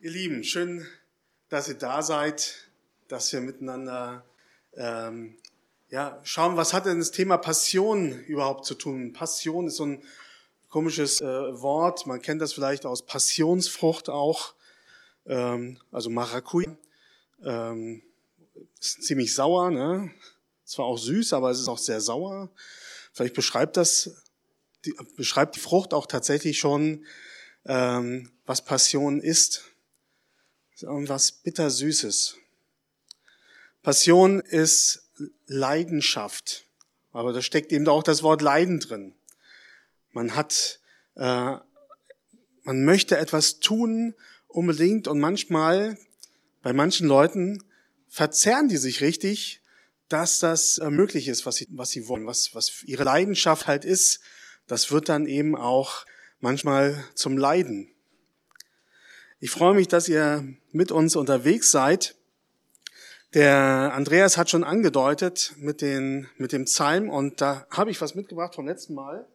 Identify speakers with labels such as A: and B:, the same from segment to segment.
A: Ihr Lieben, schön, dass ihr da seid, dass wir miteinander schauen, was hat denn das Thema Passion überhaupt zu tun? Passion ist so ein komisches Wort, man kennt das vielleicht aus Passionsfrucht auch, also Maracuja, ist ziemlich sauer, ne? Zwar auch süß, aber es ist auch sehr sauer. Vielleicht beschreibt die Frucht auch tatsächlich schon, was Passion ist. Das ist irgendwas Bittersüßes. Passion ist Leidenschaft, aber da steckt eben auch das Wort Leiden drin. Man möchte etwas tun unbedingt und manchmal, bei manchen Leuten, verzerren die sich richtig, dass das möglich ist, was sie wollen, was ihre Leidenschaft halt ist. Das wird dann eben auch manchmal zum Leiden. Ich freue mich, dass ihr mit uns unterwegs seid. Der Andreas hat schon angedeutet mit dem Psalm und da habe ich was mitgebracht vom letzten Mal.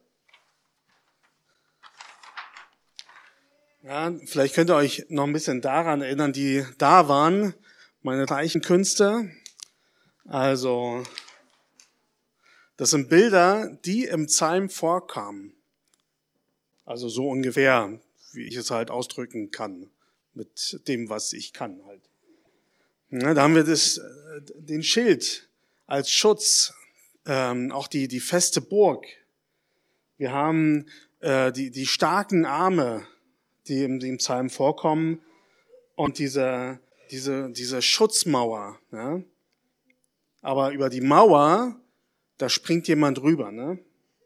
A: Ja, vielleicht könnt ihr euch noch ein bisschen daran erinnern, die da waren, meine Zeichenkünste. Also, das sind Bilder, die im Psalm vorkamen. Also so ungefähr, wie ich es halt ausdrücken kann, mit dem, was ich kann halt. Ja, da haben wir den Schild als Schutz, auch die feste Burg. Wir haben die starken Arme, die im Psalm vorkommen, und diese Schutzmauer. Ja? Aber über die Mauer, da springt jemand rüber, ne?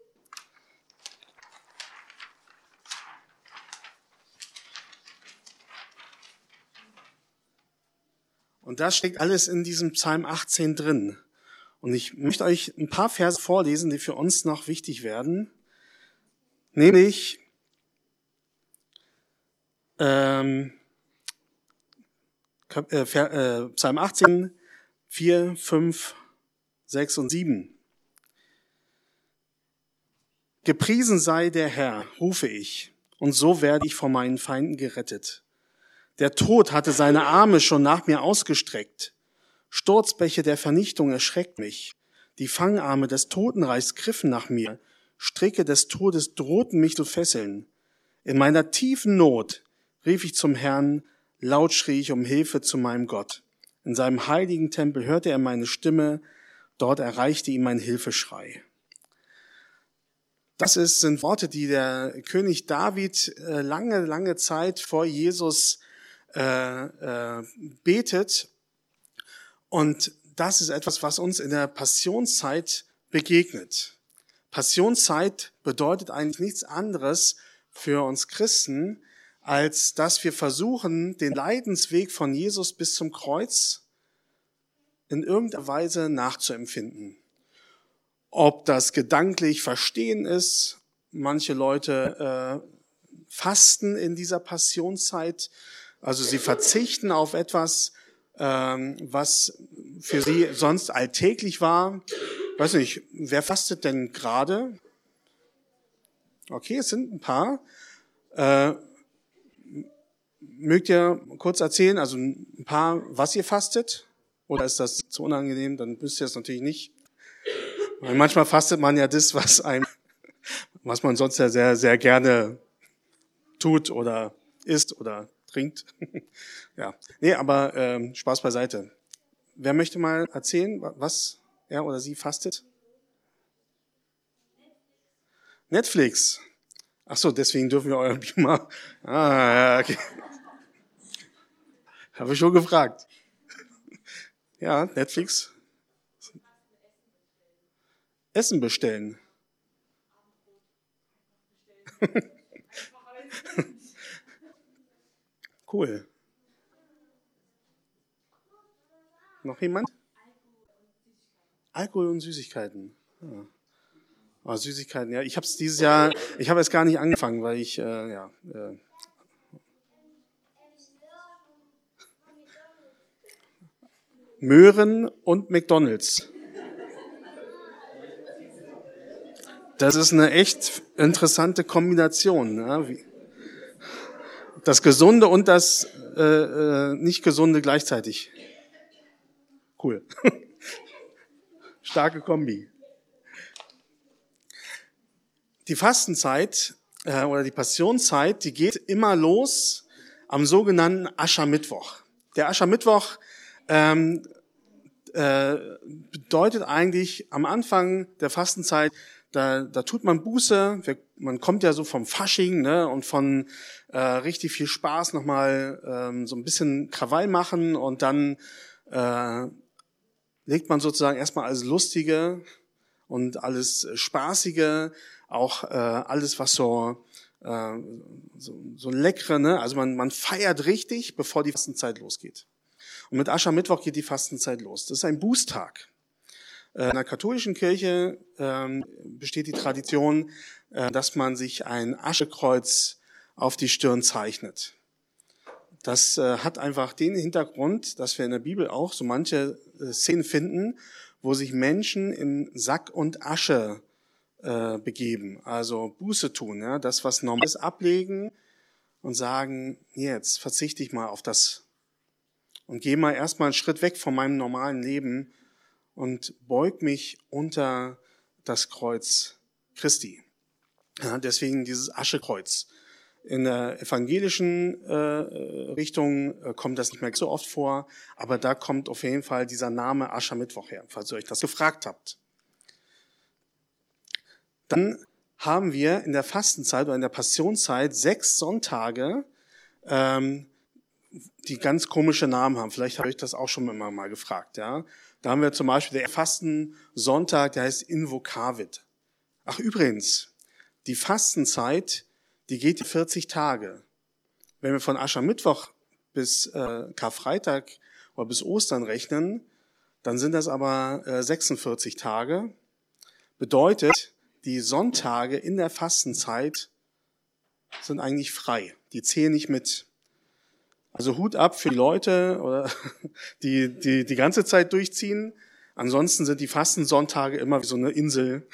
A: Und das steckt alles in diesem Psalm 18 drin. Und ich möchte euch ein paar Verse vorlesen, die für uns noch wichtig werden. Nämlich Psalm 18, 4, 5, 6 und 7. Gepriesen sei der Herr, rufe ich, und so werde ich vor meinen Feinden gerettet. Der Tod hatte seine Arme schon nach mir ausgestreckt. Sturzbäche der Vernichtung erschreckt mich. Die Fangarme des Totenreichs griffen nach mir. Stricke des Todes drohten mich zu fesseln. In meiner tiefen Not rief ich zum Herrn, laut schrie ich um Hilfe zu meinem Gott. In seinem heiligen Tempel hörte er meine Stimme, dort erreichte ihn mein Hilfeschrei. Das sind Worte, die der König David lange Zeit vor Jesus betet. Und das ist etwas, was uns in der Passionszeit begegnet. Passionszeit bedeutet eigentlich nichts anderes für uns Christen, als dass wir versuchen, den Leidensweg von Jesus bis zum Kreuz in irgendeiner Weise nachzuempfinden. Ob das gedanklich verstehen ist, manche Leute fasten in dieser Passionszeit, also sie verzichten auf etwas, was für sie sonst alltäglich war. Weiß nicht, wer fastet denn gerade? Okay, es sind ein paar. Mögt ihr kurz erzählen, also ein paar, was ihr fastet? Oder ist das zu unangenehm? Dann müsst ihr es natürlich nicht. Weil manchmal fastet man ja das, was man sonst ja sehr, sehr gerne tut oder isst oder trinkt. Ja, nee, aber Spaß beiseite. Wer möchte mal erzählen, was er oder sie fastet? Netflix. Ach so, deswegen dürfen wir euren Beamer. Ja, okay. Habe ich schon gefragt. Ja, Netflix. Essen bestellen. Cool. Noch jemand? Alkohol und Süßigkeiten. Ja. Oh, Süßigkeiten, ja. Ich habe es gar nicht angefangen, weil ich, Möhren und McDonald's. Das ist eine echt interessante Kombination. Ne? Das Gesunde und das nicht gesunde gleichzeitig. Cool. Starke Kombi. Die Fastenzeit oder die Passionszeit, die geht immer los am sogenannten Aschermittwoch. Der Aschermittwoch bedeutet eigentlich am Anfang der Fastenzeit, da tut man Buße, man kommt ja so vom Fasching, ne, und von richtig viel Spaß nochmal so ein bisschen Krawall machen und dann legt man sozusagen erstmal alles Lustige und alles Spaßige, auch alles, was so leckere, ne, also man feiert richtig, bevor die Fastenzeit losgeht. Und mit Aschermittwoch geht die Fastenzeit los. Das ist ein Bußtag. In der katholischen Kirche besteht die Tradition, dass man sich ein Aschekreuz auf die Stirn zeichnet. Das hat einfach den Hintergrund, dass wir in der Bibel auch so manche Szenen finden, wo sich Menschen in Sack und Asche begeben, also Buße tun, ja, das, was Normales ablegen und sagen, jetzt verzichte ich mal auf das und gehe mal erstmal einen Schritt weg von meinem normalen Leben und beug mich unter das Kreuz Christi. Ja, deswegen dieses Aschekreuz. In der evangelischen Richtung kommt das nicht mehr so oft vor, aber da kommt auf jeden Fall dieser Name Aschermittwoch her, falls ihr euch das gefragt habt. Dann haben wir in der Fastenzeit oder in der Passionszeit 6 Sonntage, die ganz komische Namen haben. Vielleicht habe ich das auch schon immer mal gefragt. Ja, da haben wir zum Beispiel der Fastensonntag, der heißt Invokavit. Ach übrigens, die Fastenzeit, die geht 40 Tage. Wenn wir von Aschermittwoch bis Karfreitag oder bis Ostern rechnen, dann sind das aber 46 Tage. Bedeutet, die Sonntage in der Fastenzeit sind eigentlich frei. Die zählen nicht mit. Also Hut ab für die Leute, oder die ganze Zeit durchziehen. Ansonsten sind die Fastensonntage immer wie so eine Insel,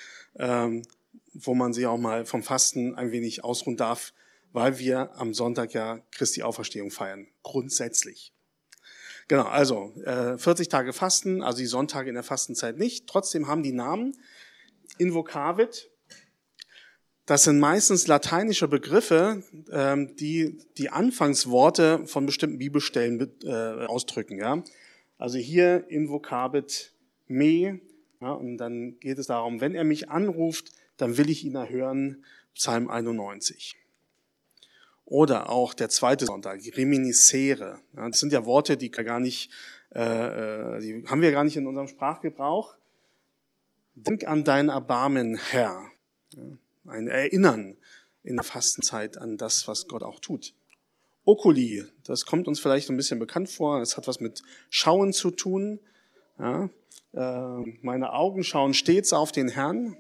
A: wo man sich auch mal vom Fasten ein wenig ausruhen darf, weil wir am Sonntag ja Christi Auferstehung feiern, grundsätzlich. Genau, also 40 Tage Fasten, also die Sonntage in der Fastenzeit nicht. Trotzdem haben die Namen Invokavit. Das sind meistens lateinische Begriffe, die Anfangsworte von bestimmten Bibelstellen ausdrücken. Ja? Also hier Invokavit me, ja, und dann geht es darum, wenn er mich anruft, dann will ich ihn erhören, Psalm 91. Oder auch der zweite Sonntag, reminiscere. Ja, das sind ja Worte, die haben wir gar nicht in unserem Sprachgebrauch. Denk an dein Erbarmen, Herr. Ja, ein Erinnern in der Fastenzeit an das, was Gott auch tut. Oculi, das kommt uns vielleicht ein bisschen bekannt vor. Das hat was mit Schauen zu tun. Ja, meine Augen schauen stets auf den Herrn.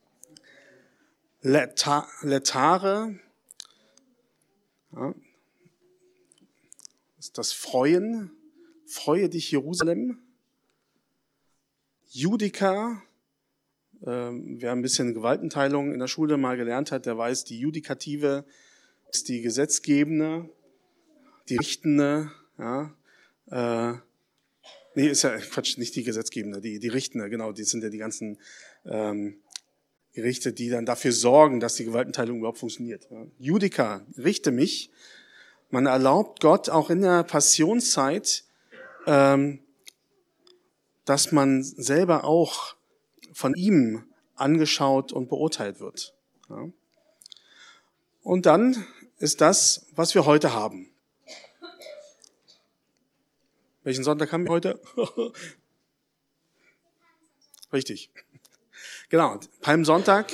A: Letare, ja, ist das Freuen. Freue dich, Jerusalem. Judica, wer ein bisschen Gewaltenteilung in der Schule mal gelernt hat, der weiß, die Judikative ist die gesetzgebende, die richtende, ja, ist ja Quatsch, nicht die gesetzgebende, die richtende, genau, die sind ja die ganzen Gerichte, die dann dafür sorgen, dass die Gewaltenteilung überhaupt funktioniert. Ja. Judica, richte mich. Man erlaubt Gott auch in der Passionszeit, dass man selber auch von ihm angeschaut und beurteilt wird. Ja. Und dann ist das, was wir heute haben. Welchen Sonntag haben wir heute? Richtig. Genau, Palmsonntag.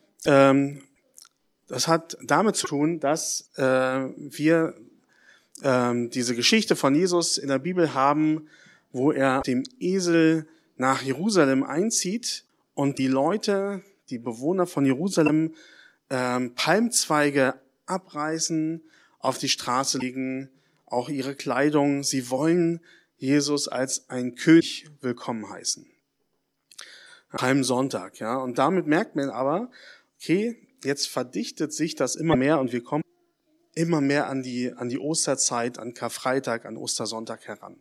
A: Das hat damit zu tun, dass wir diese Geschichte von Jesus in der Bibel haben, wo er dem Esel nach Jerusalem einzieht und die Leute, die Bewohner von Jerusalem, Palmzweige abreißen, auf die Straße legen, auch ihre Kleidung. Sie wollen Jesus als ein König willkommen heißen. Palmsonntag, ja. Und damit merkt man aber, okay, jetzt verdichtet sich das immer mehr und wir kommen immer mehr an die Osterzeit, an Karfreitag, an Ostersonntag heran.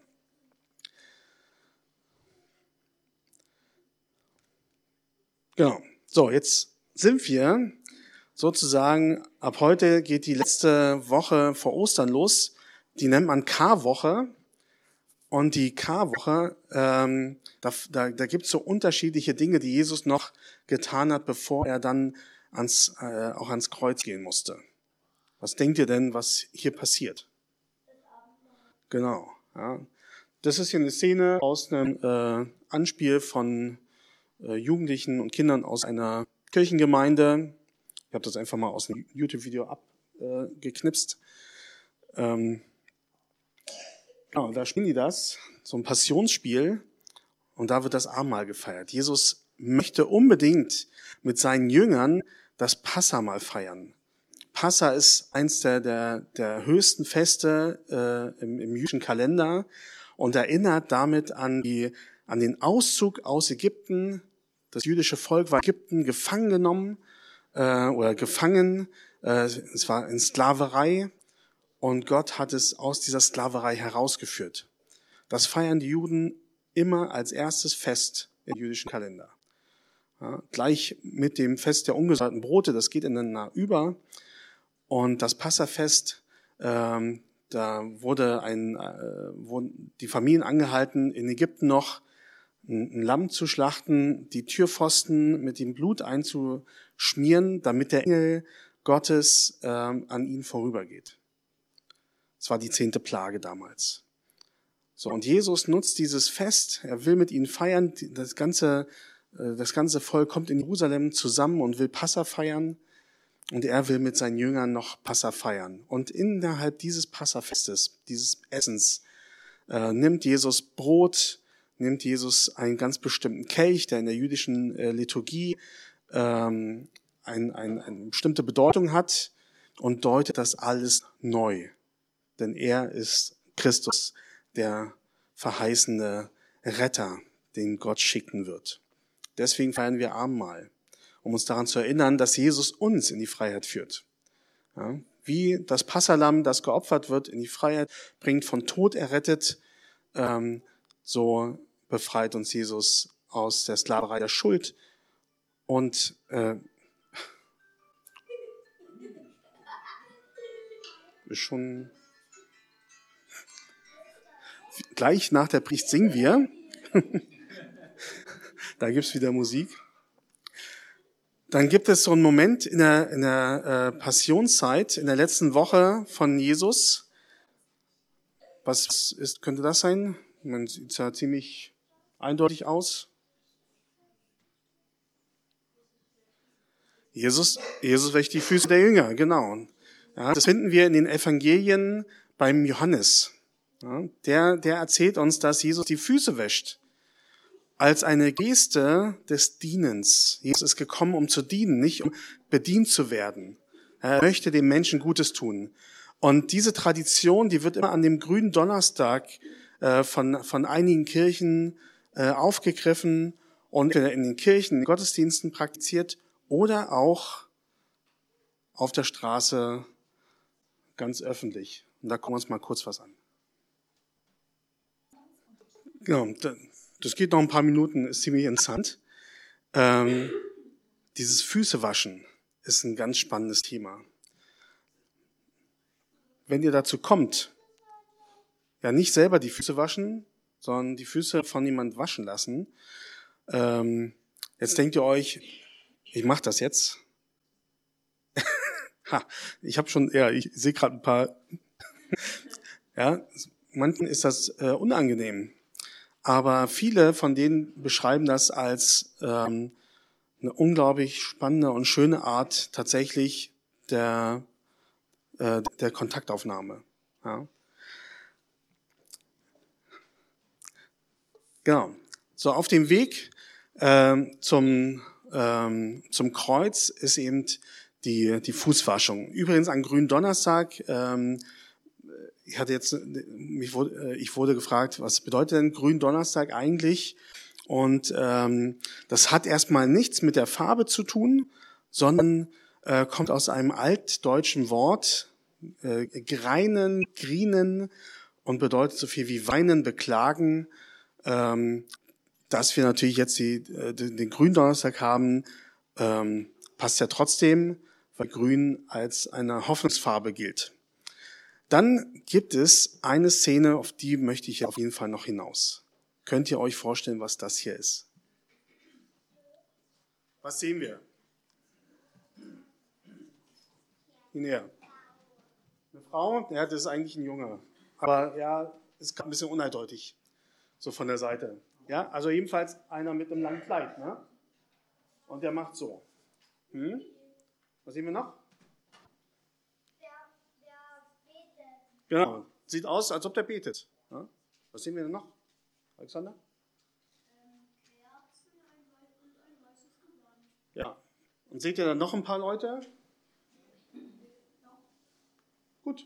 A: Genau. So, jetzt sind wir sozusagen, ab heute geht die letzte Woche vor Ostern los. Die nennt man Karwoche. Und die Karwoche, da gibt es so unterschiedliche Dinge, die Jesus noch getan hat, bevor er dann auch ans Kreuz gehen musste. Was denkt ihr denn, was hier passiert? Genau. Ja. Das ist hier eine Szene aus einem Anspiel von Jugendlichen und Kindern aus einer Kirchengemeinde. Ich habe das einfach mal aus einem YouTube-Video abgeknipst. Genau, da spielen die das, so ein Passionsspiel, und da wird das Abendmahl gefeiert. Jesus möchte unbedingt mit seinen Jüngern das Passamal feiern. Passa ist eins der höchsten Feste im jüdischen Kalender und erinnert damit an den Auszug aus Ägypten. Das jüdische Volk war in Ägypten gefangen genommen oder gefangen. Es war in Sklaverei und Gott hat es aus dieser Sklaverei herausgeführt. Das feiern die Juden immer als erstes Fest im jüdischen Kalender. Ja, gleich mit dem Fest der ungesäuerten Brote, das geht ineinander über. Und das Passafest, da wurden die Familien angehalten, in Ägypten noch ein Lamm zu schlachten, die Türpfosten mit dem Blut einzuschmieren, damit der Engel Gottes an ihnen vorübergeht. Das war die 10. Plage damals. So, und Jesus nutzt dieses Fest, er will mit ihnen feiern, das ganze Volk kommt in Jerusalem zusammen und will Passa feiern. Und er will mit seinen Jüngern noch Passa feiern. Und innerhalb dieses Passafestes, dieses Essens, nimmt Jesus Brot, nimmt Jesus einen ganz bestimmten Kelch, der in der jüdischen Liturgie eine bestimmte Bedeutung hat, und deutet das alles neu. Denn er ist Christus, der verheißene Retter, den Gott schicken wird. Deswegen feiern wir Abendmahl, um uns daran zu erinnern, dass Jesus uns in die Freiheit führt. Ja, wie das Passalamm, das geopfert wird, in die Freiheit bringt, von Tod errettet, so befreit uns Jesus aus der Sklaverei der Schuld. Und schon gleich nach der Predigt singen wir. Da gibt's wieder Musik. Dann gibt es so einen Moment in der Passionszeit, in der letzten Woche von Jesus. Könnte das sein? Man sieht ja ziemlich eindeutig aus. Jesus wäscht die Füße der Jünger, genau. Ja, das finden wir in den Evangelien beim Johannes. Ja, der erzählt uns, dass Jesus die Füße wäscht. Als eine Geste des Dienens. Jesus ist gekommen, um zu dienen, nicht um bedient zu werden. Er möchte den Menschen Gutes tun. Und diese Tradition, die wird immer an dem grünen Donnerstag von einigen Kirchen aufgegriffen und in den Kirchen, in den Gottesdiensten praktiziert oder auch auf der Straße ganz öffentlich. Und da gucken wir uns mal kurz was an. Genau. Das geht noch ein paar Minuten, ist ziemlich interessant. Dieses Füßewaschen ist ein ganz spannendes Thema. Wenn ihr dazu kommt, ja nicht selber die Füße waschen, sondern die Füße von jemand waschen lassen, jetzt denkt ihr euch, ich mache das jetzt. Ich sehe gerade ein paar. Ja, manchen ist das unangenehm. Aber viele von denen beschreiben das als eine unglaublich spannende und schöne Art tatsächlich der Kontaktaufnahme. Ja. Genau. So, auf dem Weg zum Kreuz ist eben die Fußwaschung. Übrigens an Gründonnerstag, ich wurde gefragt, was bedeutet denn Gründonnerstag eigentlich? Und das hat erstmal nichts mit der Farbe zu tun, sondern kommt aus einem altdeutschen Wort, greinen, grinen und bedeutet so viel wie weinen, beklagen. Dass wir natürlich jetzt den Gründonnerstag haben, passt ja trotzdem, weil Grün als eine Hoffnungsfarbe gilt. Dann gibt es eine Szene, auf die möchte ich auf jeden Fall noch hinaus. Könnt ihr euch vorstellen, was das hier ist? Was sehen wir? Näher. Eine Frau, ja, das ist eigentlich ein Junge. Aber ja, ist ein bisschen uneindeutig, so von der Seite. Ja, also jedenfalls einer mit einem langen Kleid, ne? Und der macht so. Was sehen wir noch? Der betet. Genau, sieht aus, als ob der betet. Ja? Was sehen wir denn noch, Alexander? Kerzen, ein weißes Gewand. Ja, und seht ihr dann noch ein paar Leute? Gut.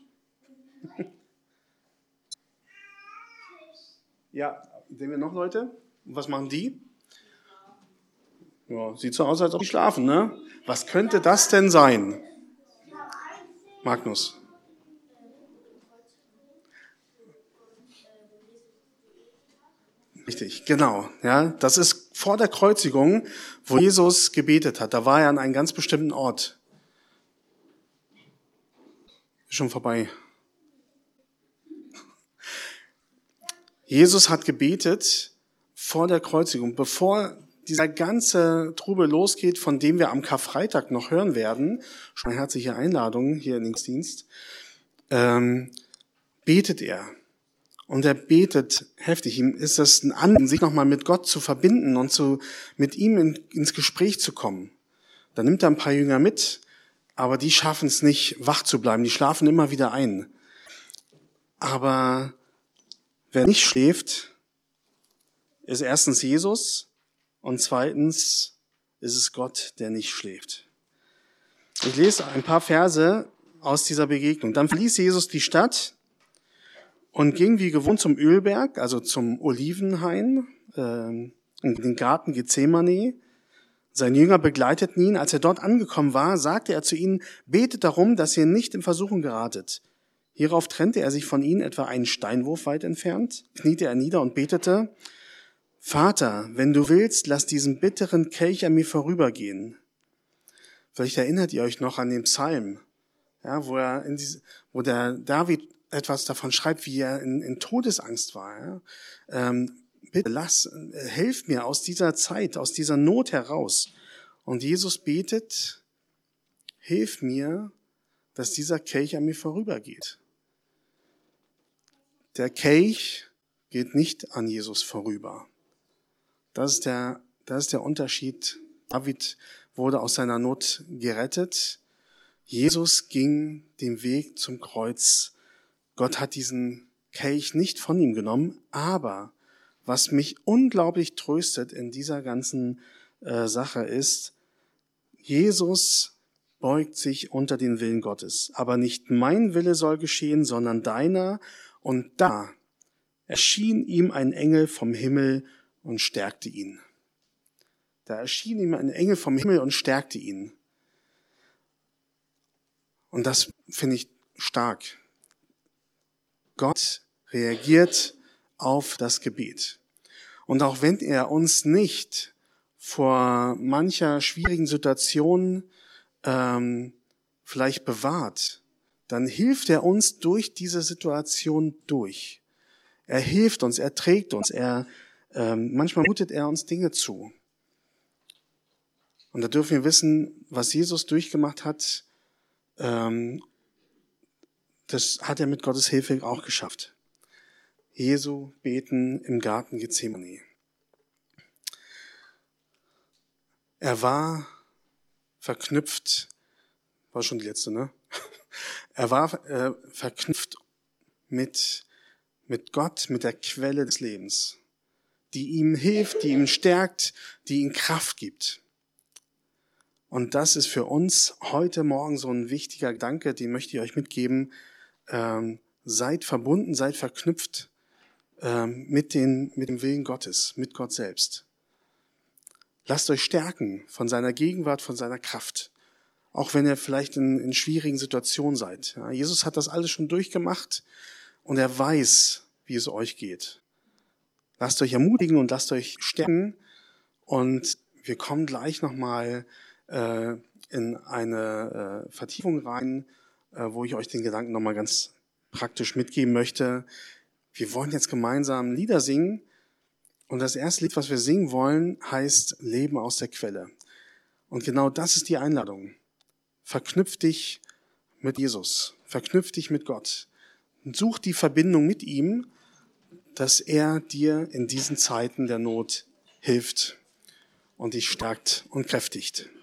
A: Ja, sehen wir noch Leute? Und was machen die? Ja, sieht so aus, als ob die schlafen, ne? Was könnte das denn sein? Magnus. Richtig, genau. Ja, das ist vor der Kreuzigung, wo Jesus gebetet hat. Da war er an einem ganz bestimmten Ort. Ist schon vorbei. Jesus hat gebetet vor der Kreuzigung, bevor dieser ganze Trubel losgeht, von dem wir am Karfreitag noch hören werden. Schon eine herzliche Einladung hier in den Dienst. Betet er. Und er betet heftig. Ihm ist das ein Anliegen, sich nochmal mit Gott zu verbinden und mit ihm ins Gespräch zu kommen. Da nimmt er ein paar Jünger mit, aber die schaffen es nicht, wach zu bleiben. Die schlafen immer wieder ein. Aber wer nicht schläft, ist erstens Jesus und zweitens ist es Gott, der nicht schläft. Ich lese ein paar Verse aus dieser Begegnung. Dann verließ Jesus die Stadt und ging wie gewohnt zum Ölberg, also zum Olivenhain, in den Garten Gethsemane. Seine Jünger begleiteten ihn. Als er dort angekommen war, sagte er zu ihnen: Betet darum, dass ihr nicht in Versuchung geratet. Hierauf trennte er sich von ihnen etwa einen Steinwurf weit entfernt, kniete er nieder und betete: Vater, wenn du willst, lass diesen bitteren Kelch an mir vorübergehen. Vielleicht erinnert ihr euch noch an den Psalm, ja, wo der David etwas davon schreibt, wie er in Todesangst war. Ja. Bitte hilf mir aus dieser Zeit, aus dieser Not heraus. Und Jesus betet: Hilf mir, dass dieser Kelch an mir vorübergeht. Der Kelch geht nicht an Jesus vorüber. Das ist der Unterschied. David wurde aus seiner Not gerettet. Jesus ging den Weg zum Kreuz. Gott hat diesen Kelch nicht von ihm genommen, aber was mich unglaublich tröstet in dieser ganzen Sache ist, Jesus beugt sich unter den Willen Gottes. Aber nicht mein Wille soll geschehen, sondern deiner. Und da erschien ihm ein Engel vom Himmel und stärkte ihn. Da erschien ihm ein Engel vom Himmel und stärkte ihn. Und das finde ich stark. Gott reagiert auf das Gebet. Und auch wenn er uns nicht vor mancher schwierigen Situation vielleicht bewahrt, dann hilft er uns durch diese Situation durch. Er hilft uns, er trägt uns, manchmal mutet er uns Dinge zu. Und da dürfen wir wissen, was Jesus durchgemacht hat, das hat er mit Gottes Hilfe auch geschafft. Jesu beten im Garten Gethsemane. Er war verknüpft, war schon die letzte, ne? Er war verknüpft mit Gott, mit der Quelle des Lebens, die ihm hilft, die ihm stärkt, die ihm Kraft gibt. Und das ist für uns heute Morgen so ein wichtiger Gedanke, den möchte ich euch mitgeben. Seid verbunden, seid verknüpft mit dem Willen Gottes, mit Gott selbst. Lasst euch stärken von seiner Gegenwart, von seiner Kraft. auch wenn ihr vielleicht in schwierigen Situationen seid. Ja, Jesus hat das alles schon durchgemacht und er weiß, wie es euch geht. Lasst euch ermutigen und lasst euch stärken und wir kommen gleich nochmal in eine Vertiefung rein, wo ich euch den Gedanken nochmal ganz praktisch mitgeben möchte. Wir wollen jetzt gemeinsam Lieder singen und das erste Lied, was wir singen wollen, heißt Leben aus der Quelle. Und genau das ist die Einladung. Verknüpf dich mit Jesus, verknüpf dich mit Gott und such die Verbindung mit ihm, dass er dir in diesen Zeiten der Not hilft und dich stärkt und kräftigt.